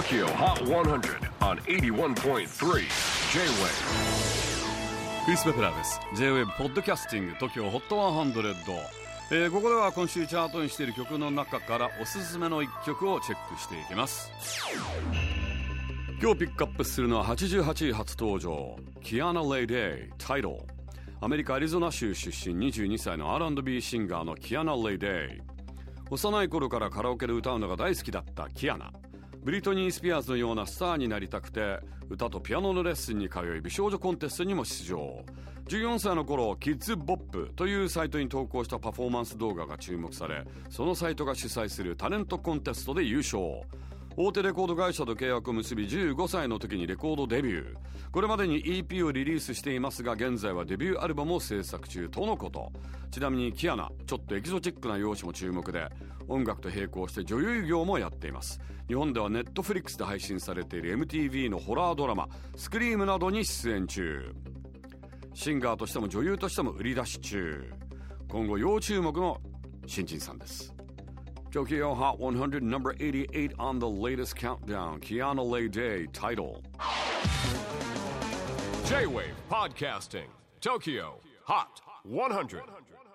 TOKYO HOT 100 on 81.3 J-WAVE クリス・ベプラーです。 J-WAVE ポッドキャスティング TOKYO HOT 100、ここでは今週チャートにしている曲の中からおすすめの一曲をチェックしていきます。今日ピックアップするのは88位初登場、キアナ・レイ・デイ、タイトル。アメリカアリゾナ州出身22歳の R&B シンガーのキアナ・レイ・デイ。幼い頃からカラオケで歌うのが大好きだったキアナ。ブリトニー・スピアーズのようなスターになりたくて、歌とピアノのレッスンに通い、美少女コンテストにも出場。14歳の頃、キッズボップというサイトに投稿したパフォーマンス動画が注目され、そのサイトが主催するタレントコンテストで優勝。大手レコード会社と契約を結び、15歳の時にレコードデビュー。これまでに EP をリリースしていますが、現在はデビューアルバムを制作中とのこと。ちなみにキアナ、ちょっとエキゾチックな容姿も注目で、音楽と並行して女優業もやっています。日本ではネットフリックスで配信されている MTV のホラードラマスクリームなどに出演中。シンガーとしても女優としても売り出し中。今後要注目の新人さんです。Tokyo Hot 100 number 88 on the latest countdown. Kiana Lay Day title. J-WAVE PODCASTING TOKYO HOT 100